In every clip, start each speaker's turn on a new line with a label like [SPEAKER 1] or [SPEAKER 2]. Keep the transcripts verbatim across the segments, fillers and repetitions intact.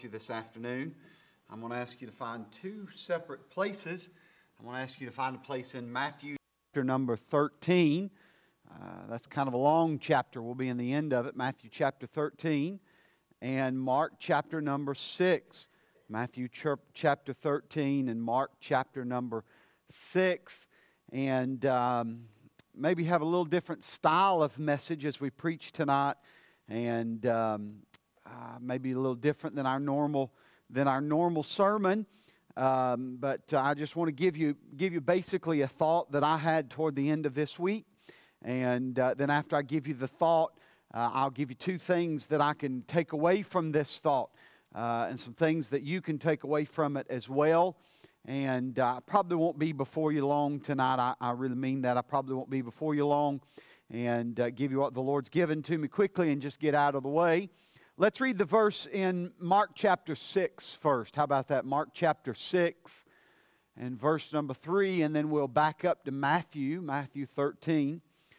[SPEAKER 1] you this afternoon. I'm going to ask you to find two separate places. I'm going to ask you to find a place in Matthew chapter number thirteen. Uh, that's kind of a long chapter. We'll be in the end of it. Matthew chapter thirteen and Mark chapter number six. Matthew chapter thirteen and Mark chapter number six. And um, maybe have a little different style of message as we preach tonight. And um, uh, maybe a little different than our normal than our normal sermon. Um, but uh, I just want to give you give you basically a thought that I had toward the end of this week. And uh, then after I give you the thought, uh, I'll give you two things that I can take away from this thought. Uh, and some things that you can take away from it as well. And uh, I probably won't be before you long tonight. I, I really mean that. I probably won't be before you long. And uh, give you what the Lord's given to me quickly and just get out of the way. Let's read the verse in Mark chapter six first. How about that? Mark chapter six and verse number three. And then we'll back up to Matthew, Matthew thirteen.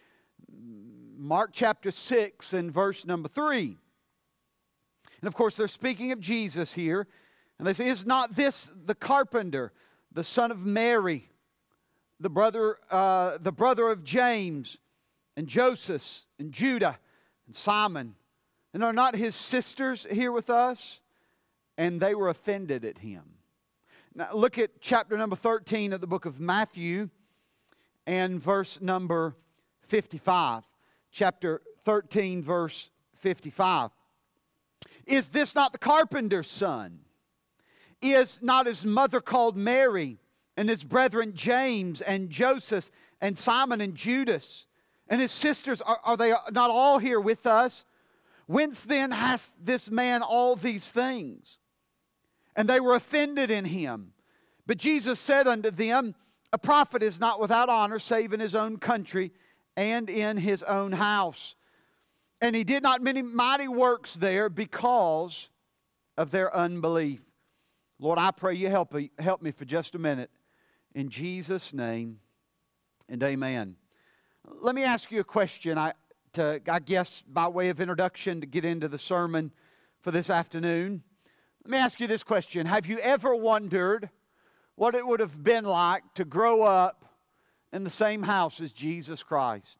[SPEAKER 1] Mark chapter six and verse number three. And of course, they're speaking of Jesus here. And they say, is not this the carpenter, the son of Mary, the brother, uh, the brother of James and Joseph and Judah and Simon? And are not his sisters here with us? And they were offended at him. Now look at chapter number thirteen of the book of Matthew and verse number fifty-five. Chapter thirteen, verse fifty-five. Is this not the carpenter's son? Is not his mother called Mary, and his brethren James and Joseph and Simon and Judas? And his sisters, are, are they not all here with us? Whence then hath this man all these things? And they were offended in him. But Jesus said unto them, a prophet is not without honor, save in his own country and in his own house. And he did not many mighty works there because of their unbelief. Lord, I pray you help me, help me for just a minute. In Jesus' name, and amen. Let me ask you a question, I, to, I guess by way of introduction to get into the sermon for this afternoon. Let me ask you this question. Have you ever wondered what it would have been like to grow up in the same house as Jesus Christ?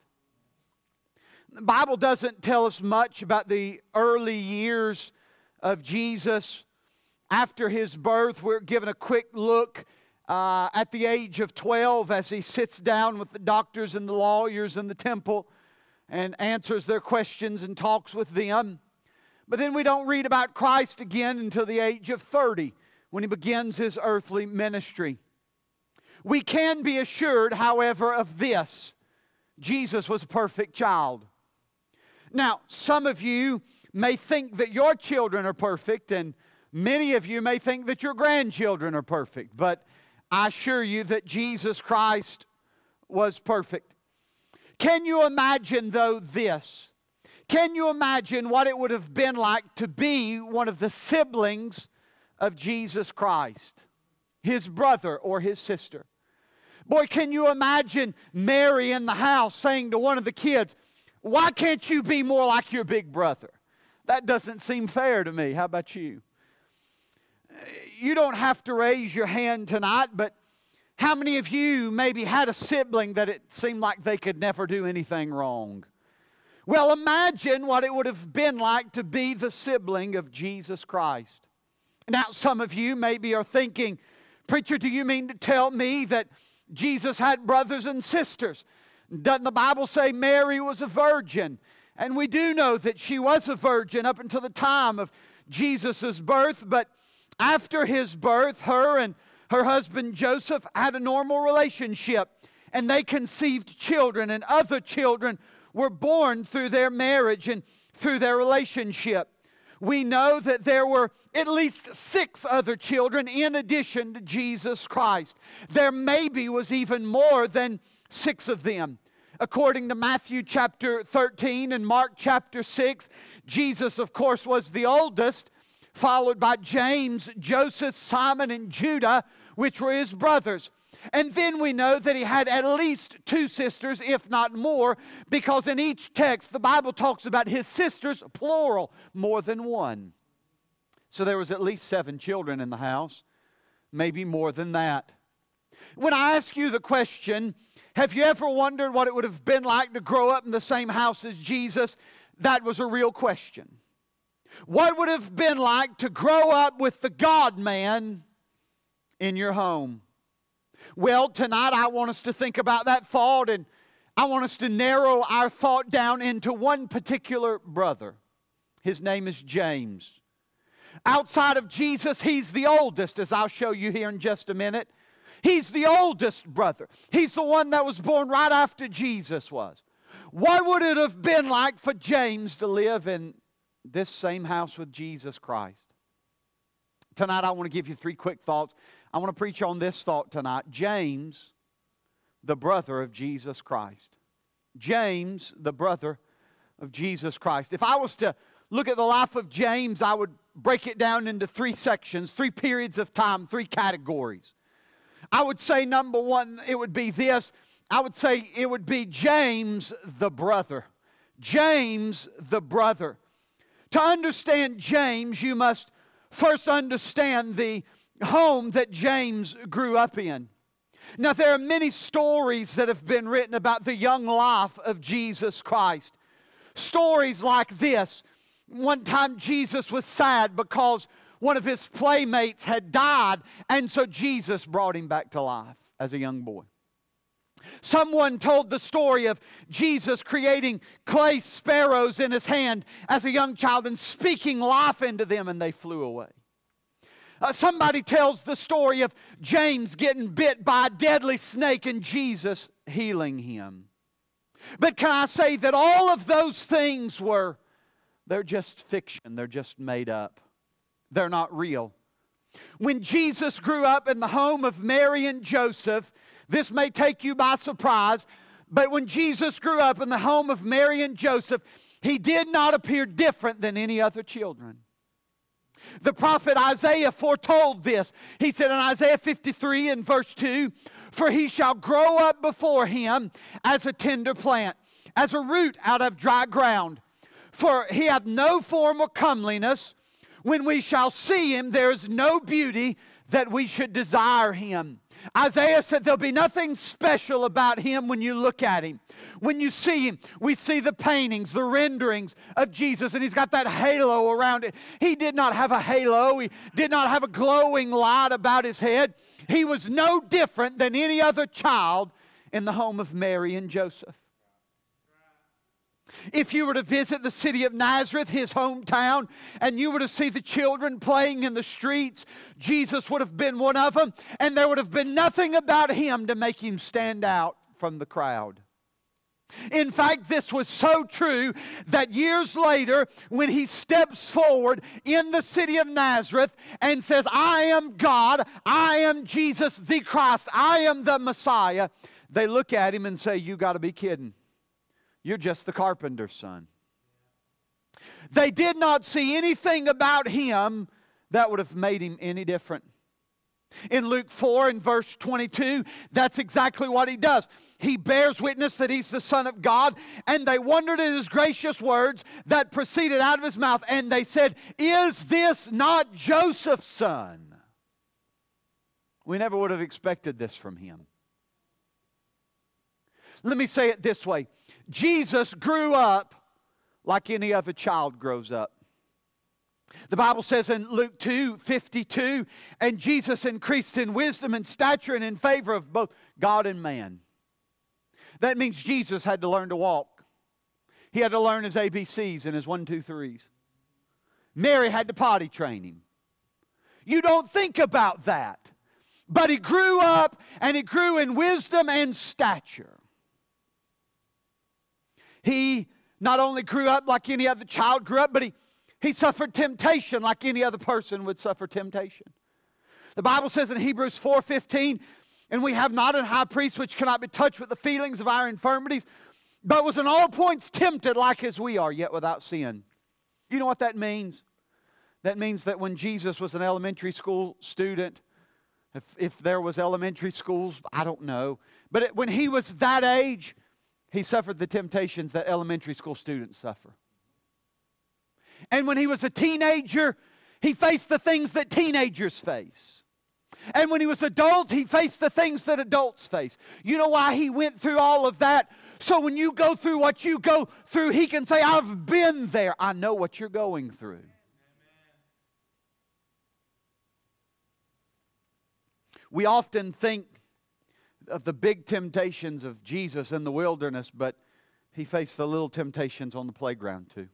[SPEAKER 1] The Bible doesn't tell us much about the early years of Jesus. After his birth, we're given a quick look uh, at the age of twelve as he sits down with the doctors and the lawyers in the temple and answers their questions and talks with them. But then we don't read about Christ again until the age of thirty when he begins his earthly ministry. We can be assured, however, of this. Jesus was a perfect child. Now, some of you may think that your children are perfect, and many of you may think that your grandchildren are perfect, but I assure you that Jesus Christ was perfect. Can you imagine, though, this? Can you imagine what it would have been like to be one of the siblings of Jesus Christ? His brother or his sister. Boy, can you imagine Mary in the house saying to one of the kids, why can't you be more like your big brother? That doesn't seem fair to me. How about you? You don't have to raise your hand tonight, but how many of you maybe had a sibling that it seemed like they could never do anything wrong? Well, imagine what it would have been like to be the sibling of Jesus Christ. Now, some of you maybe are thinking, preacher, do you mean to tell me that Jesus had brothers and sisters? Doesn't the Bible say Mary was a virgin? And we do know that she was a virgin up until the time of Jesus' birth, but after his birth, her and her husband Joseph had a normal relationship, and they conceived children, and other children were born through their marriage and through their relationship. We know that there were at least six other children in addition to Jesus Christ. There maybe was even more than six of them. According to Matthew chapter thirteen and Mark chapter six, Jesus, of course, was the oldest, followed by James, Joseph, Simon, and Judah, which were his brothers. And then we know that he had at least two sisters, if not more, because in each text the Bible talks about his sisters, plural, more than one. So there was at least seven children in the house, maybe more than that. When I ask you the question, have you ever wondered what it would have been like to grow up in the same house as Jesus? That was a real question. What would it have been like to grow up with the God-man in your home? Well, tonight I want us to think about that thought, and I want us to narrow our thought down into one particular brother. His name is James. Outside of Jesus, he's the oldest, as I'll show you here in just a minute. He's the oldest brother. He's the one that was born right after Jesus was. What would it have been like for James to live in this same house with Jesus Christ? Tonight I want to give you three quick thoughts. I want to preach on this thought tonight. James, the brother of Jesus Christ. James, the brother of Jesus Christ. If I was to look at the life of James, I would break it down into three sections, three periods of time, three categories. I would say number one, it would be this. I would say it would be James the brother. James the brother. To understand James, you must first understand the home that James grew up in. Now, there are many stories that have been written about the young life of Jesus Christ. Stories like this. One time Jesus was sad because one of his playmates had died, and so Jesus brought him back to life as a young boy. Someone told the story of Jesus creating clay sparrows in his hand as a young child and speaking life into them, and they flew away. Uh, somebody tells the story of James getting bit by a deadly snake and Jesus healing him. But can I say that all of those things were, they're just fiction, they're just made up. They're not real. When Jesus grew up in the home of Mary and Joseph, this may take you by surprise, but when Jesus grew up in the home of Mary and Joseph, he did not appear different than any other children. The prophet Isaiah foretold this. He said in Isaiah fifty-three and verse two, "For he shall grow up before him as a tender plant, as a root out of dry ground. For he hath no form or comeliness. When we shall see him, there is no beauty that we should desire him." Isaiah said there'll be nothing special about him when you look at him. When you see him, we see the paintings, the renderings of Jesus, and he's got that halo around it. He did not have a halo. He did not have a glowing light about his head. He was no different than any other child in the home of Mary and Joseph. If you were to visit the city of Nazareth, his hometown, and you were to see the children playing in the streets, Jesus would have been one of them, and there would have been nothing about him to make him stand out from the crowd. In fact, this was so true that years later, when he steps forward in the city of Nazareth and says, "I am God, I am Jesus the Christ, I am the Messiah," they look at him and say, "You got to be kidding. You're just the carpenter's son." They did not see anything about him that would have made him any different. In Luke four and verse twenty-two, that's exactly what he does. He bears witness that he's the Son of God, and they wondered at his gracious words that proceeded out of his mouth, and they said, "Is this not Joseph's son?" We never would have expected this from him. Let me say it this way. Jesus grew up like any other child grows up. The Bible says in Luke two fifty-two, "And Jesus increased in wisdom and stature and in favor of both God and man." That means Jesus had to learn to walk. He had to learn his A B Cs and his one, two, threes. Mary had to potty train him. You don't think about that. But he grew up, and he grew in wisdom and stature. He not only grew up like any other child grew up, but he, he suffered temptation like any other person would suffer temptation. The Bible says in Hebrews four fifteen, "And we have not a high priest which cannot be touched with the feelings of our infirmities, but was in all points tempted like as we are, yet without sin." You know what that means? That means that when Jesus was an elementary school student, if, if there was elementary schools, I don't know, but it, when he was that age, he suffered the temptations that elementary school students suffer. And when he was a teenager, he faced the things that teenagers face. And when he was adult, he faced the things that adults face. You know why he went through all of that? So when you go through what you go through, he can say, I've been there. I know what you're going through. We often think of the big temptations of Jesus in the wilderness, but he faced the little temptations on the playground too.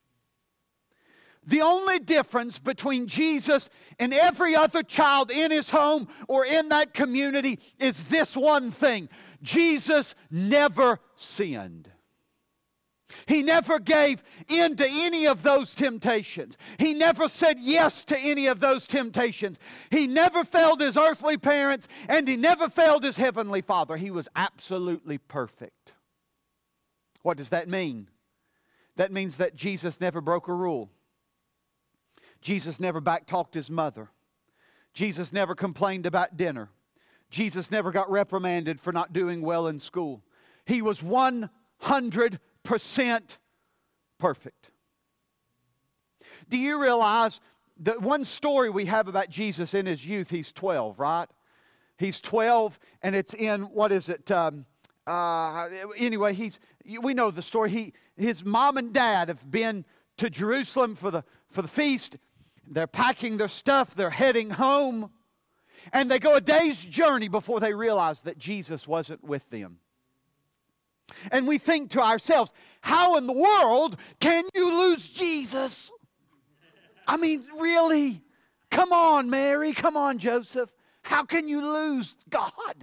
[SPEAKER 1] The only difference between Jesus and every other child in his home or in that community is this one thing. Jesus never sinned. He never gave in to any of those temptations. He never said yes to any of those temptations. He never failed his earthly parents, and he never failed his heavenly Father. He was absolutely perfect. What does that mean? That means that Jesus never broke a rule. Jesus never backtalked his mother. Jesus never complained about dinner. Jesus never got reprimanded for not doing well in school. He was one hundred percent perfect. Do you realize that one story we have about Jesus in his youth, he's twelve, right? He's twelve, and it's in, what is it? Um, uh, anyway, he's we know the story. He, his mom and dad have been to Jerusalem for the, for the feast. They're packing their stuff. They're heading home. And they go a day's journey before they realize that Jesus wasn't with them. And we think to ourselves, how in the world can you lose Jesus? I mean, really? Come on, Mary. Come on, Joseph. How can you lose God?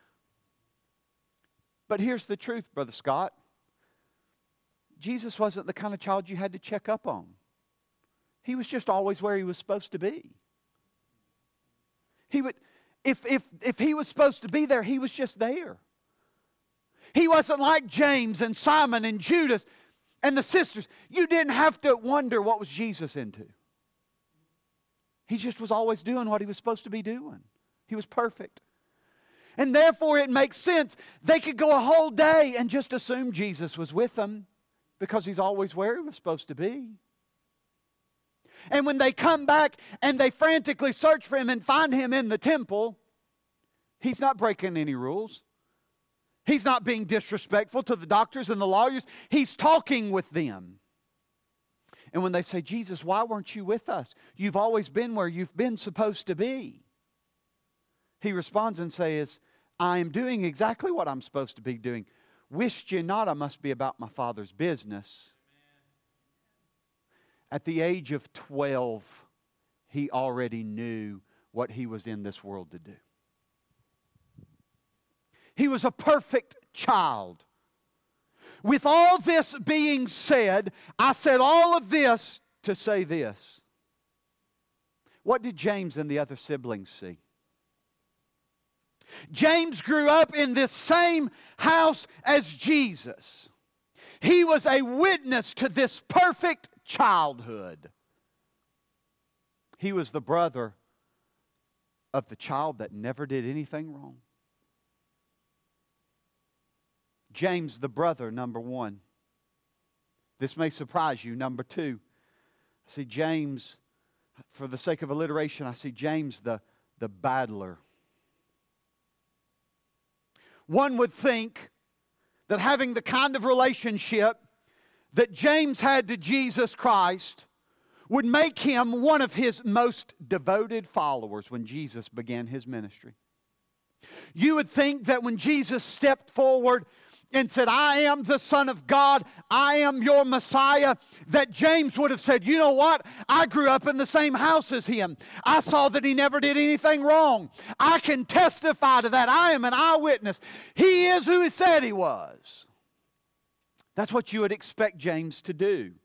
[SPEAKER 1] But here's the truth, Brother Scott. Jesus wasn't the kind of child you had to check up on. He was just always where he was supposed to be. He would, if, if, if he was supposed to be there, he was just there. He wasn't like James and Simon and Judas and the sisters. You didn't have to wonder what was Jesus into. He just was always doing what he was supposed to be doing. He was perfect. And therefore it makes sense. They could go a whole day and just assume Jesus was with them because he's always where he was supposed to be. And when they come back and they frantically search for him and find him in the temple, he's not breaking any rules. He's not being disrespectful to the doctors and the lawyers. He's talking with them. And when they say, Jesus, why weren't you with us? You've always been where you've been supposed to be. He responds and says, I am doing exactly what I'm supposed to be doing. Wished you not I must be about my Father's business. At the age of twelve, he already knew what he was in this world to do. He was a perfect child. With all this being said, I said all of this to say this. What did James and the other siblings see? James grew up in this same house as Jesus. He was a witness to this perfect childhood. He was the brother of the child that never did anything wrong. James, the brother, number one. This may surprise you. Number two, I see James, for the sake of alliteration, I see James, the, the battler. One would think that having the kind of relationship that James had to Jesus Christ would make him one of his most devoted followers when Jesus began his ministry. You would think that when Jesus stepped forward and said, I am the Son of God, I am your Messiah, that James would have said, you know what? I grew up in the same house as him. I saw that he never did anything wrong. I can testify to that. I am an eyewitness. He is who he said he was. That's what you would expect James to do.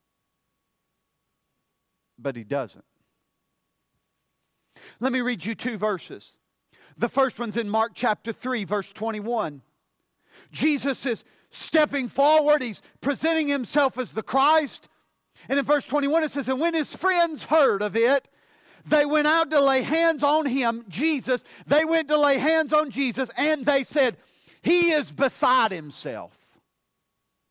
[SPEAKER 1] But he doesn't. Let me read you two verses. The first one's in Mark chapter three, verse twenty-one. Jesus is stepping forward. He's presenting himself as the Christ. And in verse twenty-one it says, and when his friends heard of it, they went out to lay hands on him, Jesus. They went to lay hands on Jesus, and they said, he is beside himself.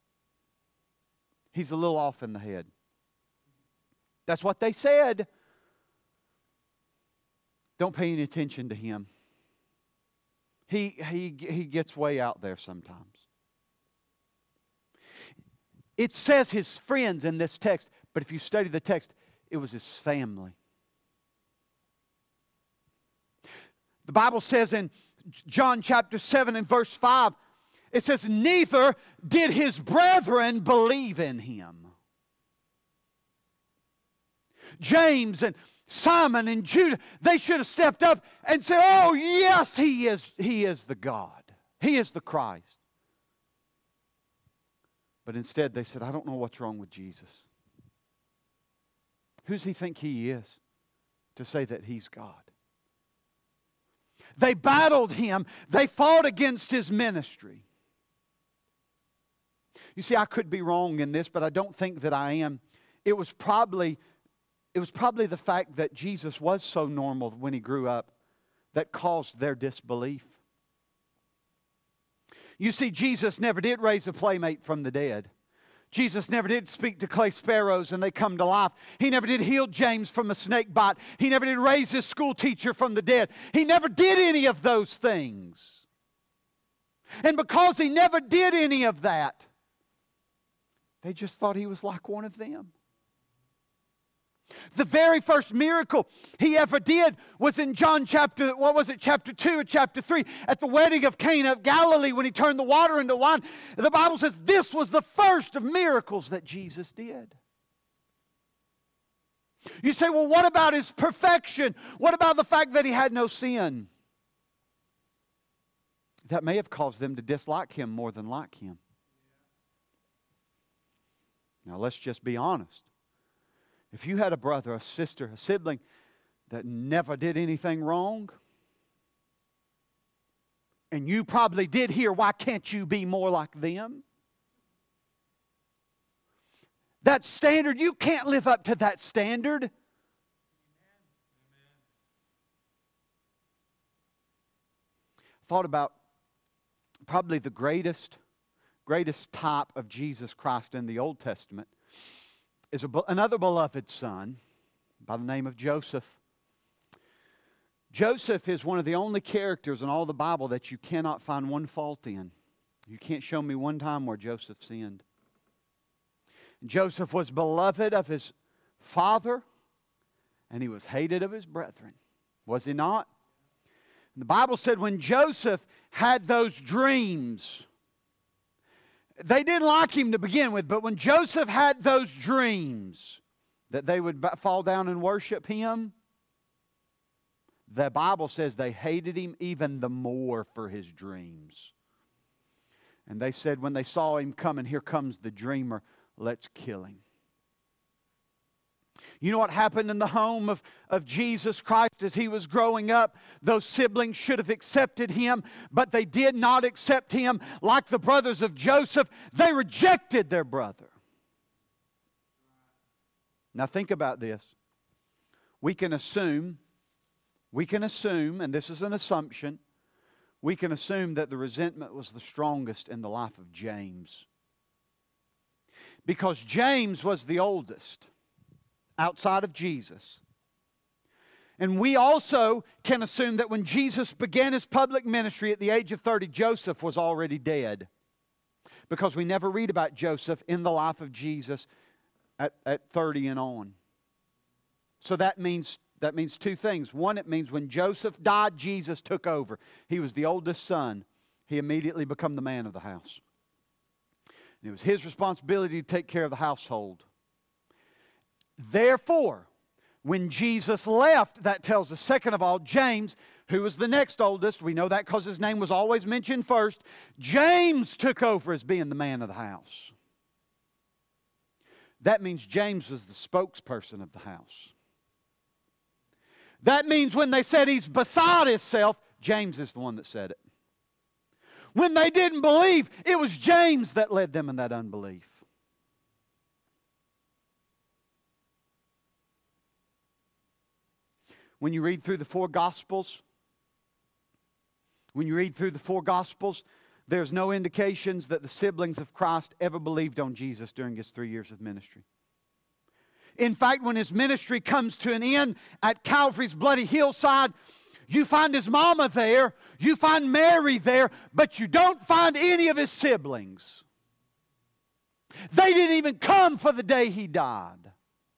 [SPEAKER 1] He's a little off in the head. That's what they said. Don't pay any attention to him. He, he, he gets way out there sometimes. It says his friends in this text, but if you study the text, it was his family. The Bible says in John chapter seven and verse five, it says, neither did his brethren believe in him. James and Simon and Judah, they should have stepped up and said, oh yes, he is, he is the God. He is the Christ. But instead they said, I don't know what's wrong with Jesus. Who does he think he is to say that he's God? They battled him. They fought against his ministry. You see, I could be wrong in this, but I don't think that I am. It was probably, it was probably the fact that Jesus was so normal when he grew up that caused their disbelief. You see, Jesus never did raise a playmate from the dead. Jesus never did speak to clay sparrows and they come to life. He never did heal James from a snake bite. He never did raise his school teacher from the dead. He never did any of those things. And because he never did any of that, they just thought he was like one of them. The very first miracle he ever did was in John chapter, what was it, chapter two or chapter three, at the wedding of Cana of Galilee when he turned the water into wine. The Bible says this was the first of miracles that Jesus did. You say, well, what about his perfection? What about the fact that he had no sin? That may have caused them to dislike him more than like him. Now let's just be honest. If you had a brother, a sister, a sibling that never did anything wrong, and you probably did hear, why can't you be more like them? That standard, you can't live up to that standard. Thought about probably the greatest, greatest type of Jesus Christ in the Old Testament is a, another beloved son by the name of Joseph. Joseph is one of the only characters in all the Bible that you cannot find one fault in. You can't show me one time where Joseph sinned. Joseph was beloved of his father, and he was hated of his brethren. Was he not? And the Bible said when Joseph had those dreams, they didn't like him to begin with, but when Joseph had those dreams that they would fall down and worship him, the Bible says they hated him even the more for his dreams. And they said when they saw him coming, here comes the dreamer, let's kill him. You know what happened in the home of, of Jesus Christ as he was growing up? Those siblings should have accepted him, but they did not accept him. Like the brothers of Joseph, they rejected their brother. Now think about this. We can assume, we can assume, and this is an assumption, we can assume that the resentment was the strongest in the life of James. Because James was the oldest outside of Jesus. And we also can assume that when Jesus began his public ministry at the age of thirty, Joseph was already dead. Because we never read about Joseph in the life of Jesus at, at thirty and on. So that means, that means two things. One, it means when Joseph died, Jesus took over. He was the oldest son. He immediately became the man of the house. And it was his responsibility to take care of the household. Therefore, when Jesus left, that tells us, second of all, James, who was the next oldest, we know that because his name was always mentioned first, James took over as being the man of the house. That means James was the spokesperson of the house. That means when they said he's beside himself, James is the one that said it. When they didn't believe, it was James that led them in that unbelief. When you read through the four Gospels, when you read through the four Gospels, there's no indications that the siblings of Christ ever believed on Jesus during his three years of ministry. In fact, when his ministry comes to an end at Calvary's bloody hillside, you find his mama there, you find Mary there, but you don't find any of his siblings. They didn't even come for the day he died.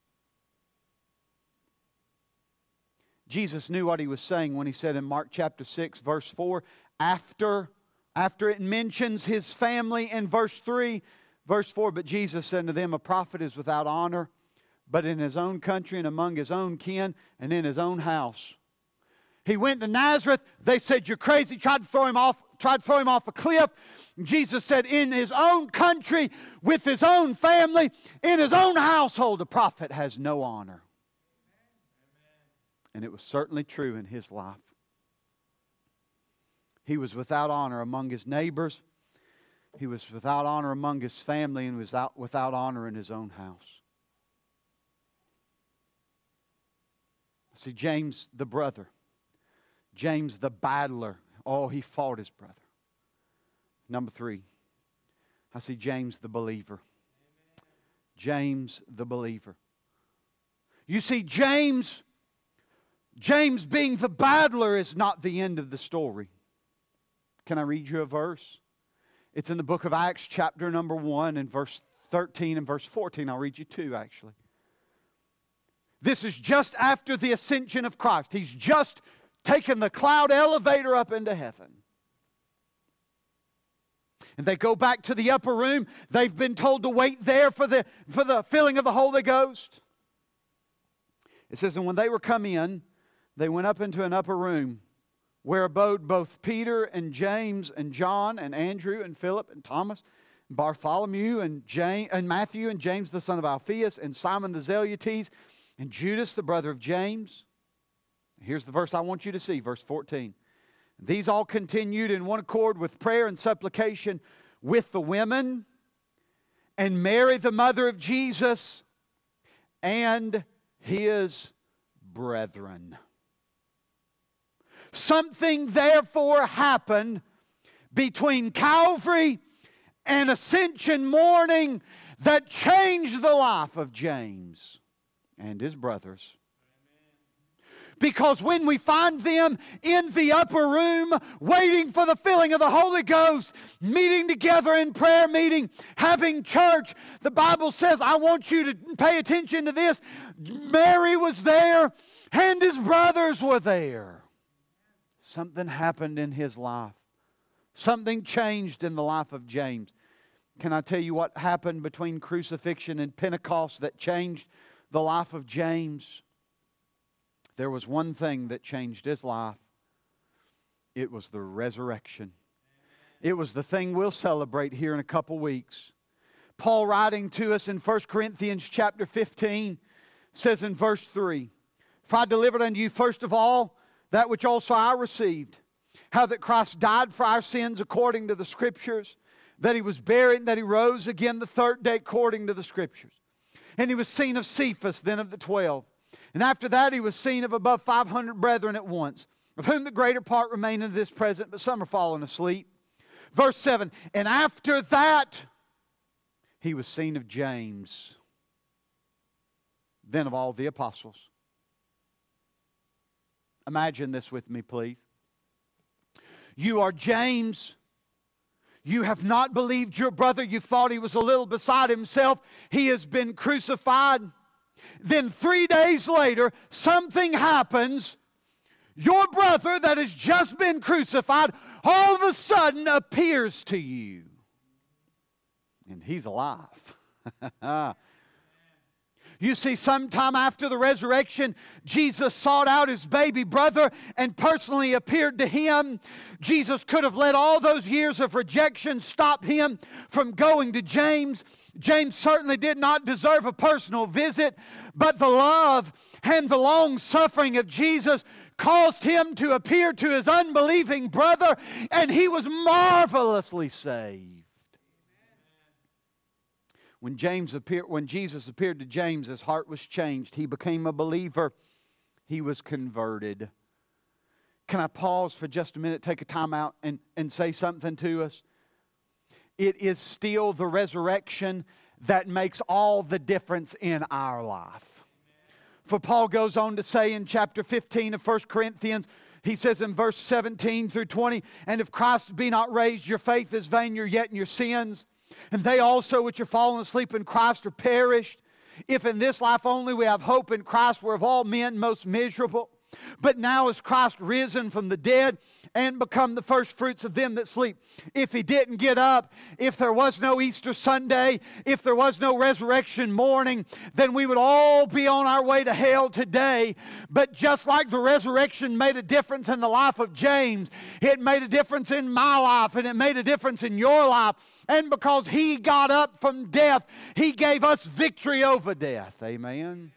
[SPEAKER 1] Jesus knew what he was saying when he said in Mark chapter six, verse four, after, after it mentions his family in verse three, verse four, but Jesus said to them, a prophet is without honor, but in his own country and among his own kin and in his own house. He went to Nazareth. They said, you're crazy. Tried to throw him off, tried to throw him off a cliff. Jesus said, in his own country, with his own family, in his own household, a prophet has no honor. And it was certainly true in his life. He was without honor among his neighbors. He was without honor among his family, and was out, without honor in his own house. See, James the brother. James the battler. Oh, he fought his brother. Number three, I see James the believer. James the believer. You see, James, James being the battler is not the end of the story. Can I read you a verse? It's in the book of Acts, chapter number one, and verse thirteen and verse fourteen. I'll read you two, actually. This is just after the ascension of Christ. He's just taken the cloud elevator up into heaven. And they go back to the upper room. They've been told to wait there for the, for the filling of the Holy Ghost. It says, and when they were come in, they went up into an upper room where abode both Peter and James and John and Andrew and Philip and Thomas and Bartholomew and, James, and Matthew and James the son of Alphaeus and Simon the Zelotes and Judas the brother of James. Here's the verse I want you to see, verse fourteen. These all continued in one accord with prayer and supplication with the women and Mary the mother of Jesus and his brethren. Something therefore happened between Calvary and Ascension morning that changed the life of James and his brothers. Because when we find them in the upper room, waiting for the filling of the Holy Ghost, meeting together in prayer meeting, having church, the Bible says, I want you to pay attention to this. Mary was there and his brothers were there. Something happened in his life. Something changed in the life of James. Can I tell you what happened between crucifixion and Pentecost that changed the life of James? There was one thing that changed his life. It was the resurrection. It was the thing we'll celebrate here in a couple weeks. Paul, writing to us in First Corinthians chapter fifteen, says in verse three, for I delivered unto you first of all that which also I received, how that Christ died for our sins according to the Scriptures, that He was buried, and that He rose again the third day according to the Scriptures. And He was seen of Cephas, then of the twelve. And after that he was seen of above five hundred brethren at once, of whom the greater part remain in this present, but some are fallen asleep. Verse seven, and after that he was seen of James, then of all the apostles. Imagine this with me, please. You are James. You have not believed your brother. You thought he was a little beside himself. He has been crucified. Then three days later, something happens. Your brother that has just been crucified all of a sudden appears to you. And he's alive. You see, sometime after the resurrection, Jesus sought out his baby brother and personally appeared to him. Jesus could have let all those years of rejection stop him from going to James. James certainly did not deserve a personal visit, but the love and the long suffering of Jesus caused him to appear to his unbelieving brother, and he was marvelously saved. When James appeared, when Jesus appeared to James, his heart was changed. He became a believer. He was converted. Can I pause for just a minute, take a time out, and, and say something to us? It is still the resurrection that makes all the difference in our life. For Paul goes on to say in chapter fifteen of First Corinthians, he says in verse seventeen through twenty, "And if Christ be not raised, your faith is vain, you're yet in your sins. And they also which are fallen asleep in Christ are perished. If in this life only we have hope in Christ, we're of all men most miserable. But now is Christ risen from the dead and become the first fruits of them that sleep." If He didn't get up, if there was no Easter Sunday, if there was no resurrection morning, then we would all be on our way to hell today. But just like the resurrection made a difference in the life of James, it made a difference in my life, and it made a difference in your life. And because He got up from death, He gave us victory over death. Amen.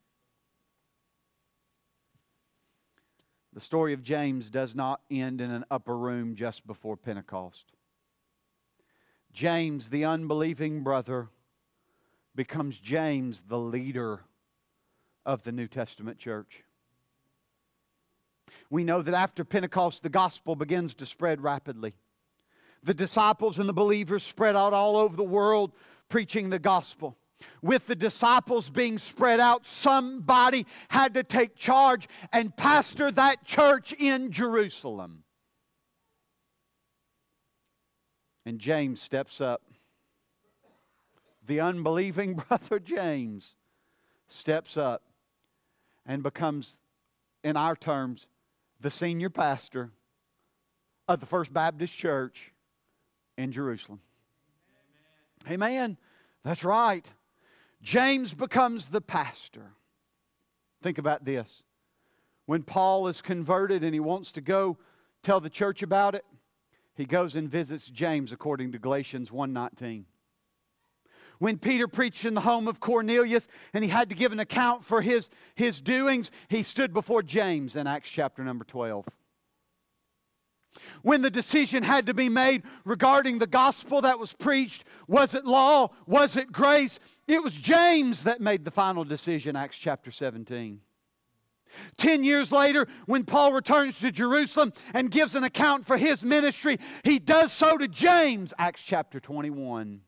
[SPEAKER 1] The story of James does not end in an upper room just before Pentecost. James, the unbelieving brother, becomes James, the leader of the New Testament church. We know that after Pentecost, the gospel begins to spread rapidly. The disciples and the believers spread out all over the world preaching the gospel. With the disciples being spread out, somebody had to take charge and pastor that church in Jerusalem. And James steps up. The unbelieving brother James steps up and becomes, in our terms, the senior pastor of the First Baptist Church in Jerusalem. Amen. Amen. That's right. James becomes the pastor. Think about this. When Paul is converted and he wants to go tell the church about it, he goes and visits James according to Galatians one nineteen. When Peter preached in the home of Cornelius and he had to give an account for his, his doings, he stood before James in Acts chapter number twelve. When the decision had to be made regarding the gospel that was preached, was it law, was it grace? It was James that made the final decision, Acts chapter seventeen. Ten years later, when Paul returns to Jerusalem and gives an account for his ministry, he does so to James, Acts chapter twenty-one.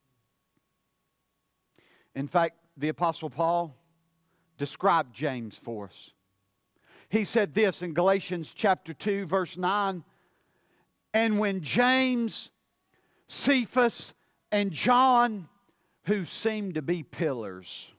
[SPEAKER 1] In fact, the Apostle Paul described James for us. He said this in Galatians chapter two, verse nine, "And when James, Cephas, and John, who seemed to be pillars."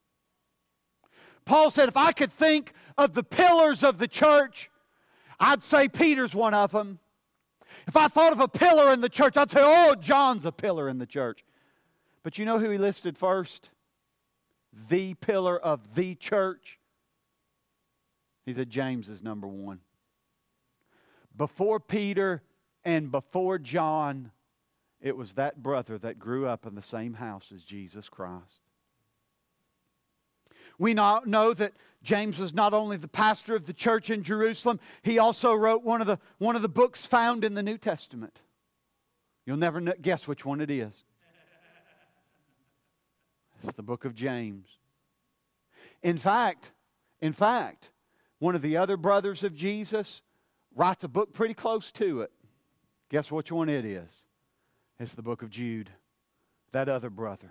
[SPEAKER 1] Paul said, if I could think of the pillars of the church, I'd say Peter's one of them. If I thought of a pillar in the church, I'd say, oh, John's a pillar in the church. But you know who he listed first? The pillar of the church. He said James is number one. Before Peter and before John, it was that brother that grew up in the same house as Jesus Christ. We now know that James was not only the pastor of the church in Jerusalem, he also wrote one of the, one of the books found in the New Testament. You'll never guess which one it is. It's the book of James. In fact, in fact, one of the other brothers of Jesus writes a book pretty close to it. Guess which one it is? It's the book of Jude, that other brother.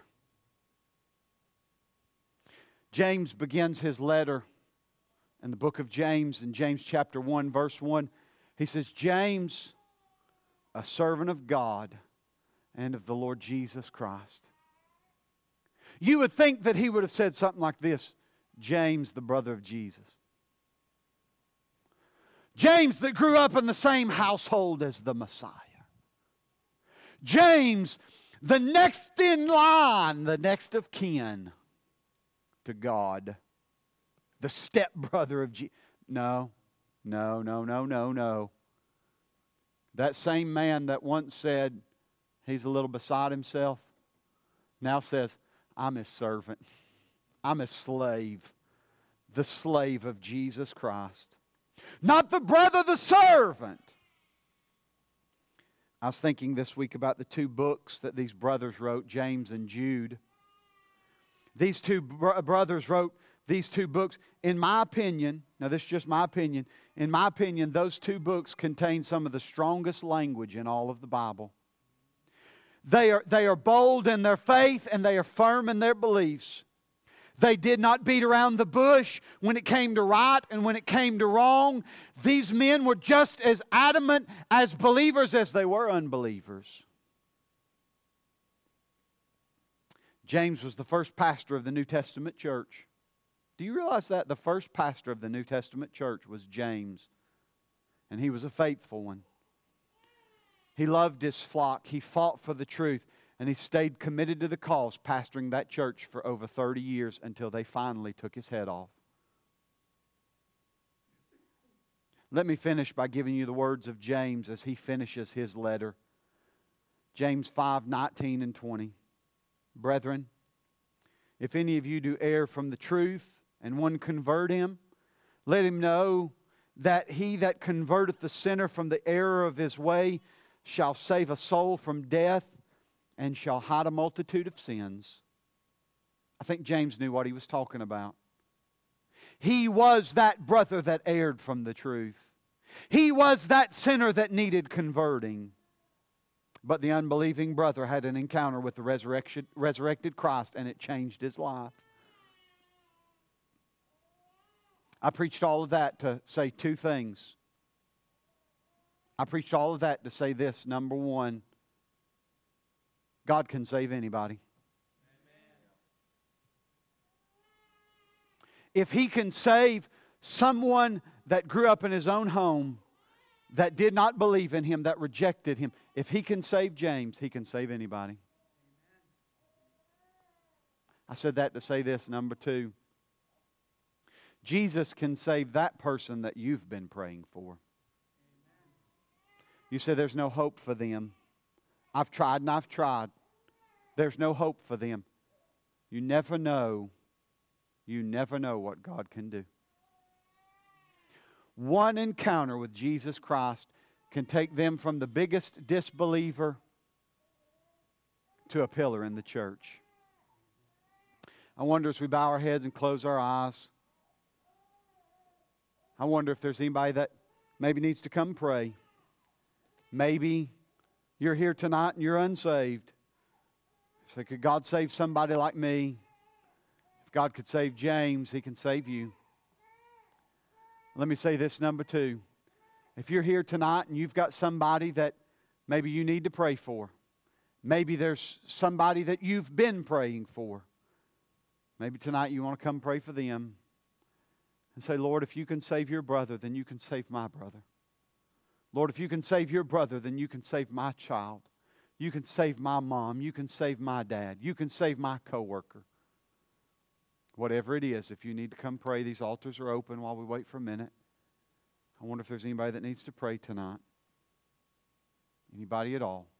[SPEAKER 1] James begins his letter in the book of James, in James chapter one, verse one. He says, James, a servant of God and of the Lord Jesus Christ. You would think that he would have said something like this, James, the brother of Jesus. James that grew up in the same household as the Messiah. James, the next in line, the next of kin to God. The stepbrother of Jesus. No, no, no, no, no, no. That same man that once said he's a little beside himself, now says, I'm his servant. I'm his slave. The slave of Jesus Christ. Not the brother, the servant. I was thinking this week about the two books that these brothers wrote, James and Jude. These two br- brothers wrote these two books. In my opinion, now this is just my opinion, in my opinion, those two books contain some of the strongest language in all of the Bible. They are, they are bold in their faith and they are firm in their beliefs. They did not beat around the bush when it came to right and when it came to wrong. These men were just as adamant as believers as they were unbelievers. James was the first pastor of the New Testament church. Do you realize that? The first pastor of the New Testament church was James. And he was a faithful one. He loved his flock. He fought for the truth. And he stayed committed to the cause, pastoring that church for over thirty years until they finally took his head off. Let me finish by giving you the words of James as he finishes his letter. James five, nineteen and twenty. Brethren, if any of you do err from the truth, and one convert him, let him know that he that converteth the sinner from the error of his way shall save a soul from death, and shall hide a multitude of sins. I think James knew what he was talking about. He was that brother that erred from the truth. He was that sinner that needed converting. But the unbelieving brother had an encounter with the resurrection, resurrected Christ, and it changed his life. I preached all of that to say two things. I preached all of that to say this. Number one, God can save anybody. Amen. If He can save someone that grew up in his own home, that did not believe in Him, that rejected Him, if He can save James, He can save anybody. I said that to say this. Number two, Jesus can save that person that you've been praying for. You say there's no hope for them. I've tried and I've tried. There's no hope for them. You never know. You never know what God can do. One encounter with Jesus Christ can take them from the biggest disbeliever to a pillar in the church. I wonder as we bow our heads and close our eyes, I wonder if there's anybody that maybe needs to come pray. Maybe you're here tonight and you're unsaved. So could God save somebody like me? If God could save James, He can save you. Let me say this, number two. If you're here tonight and you've got somebody that maybe you need to pray for. Maybe there's somebody that you've been praying for. Maybe tonight you want to come pray for them. And say, Lord, if you can save your brother, then you can save my brother. Lord, if you can save your brother, then you can save my child. You can save my mom. You can save my dad. You can save my coworker. Whatever it is, if you need to come pray, these altars are open while we wait for a minute. I wonder if there's anybody that needs to pray tonight. Anybody at all.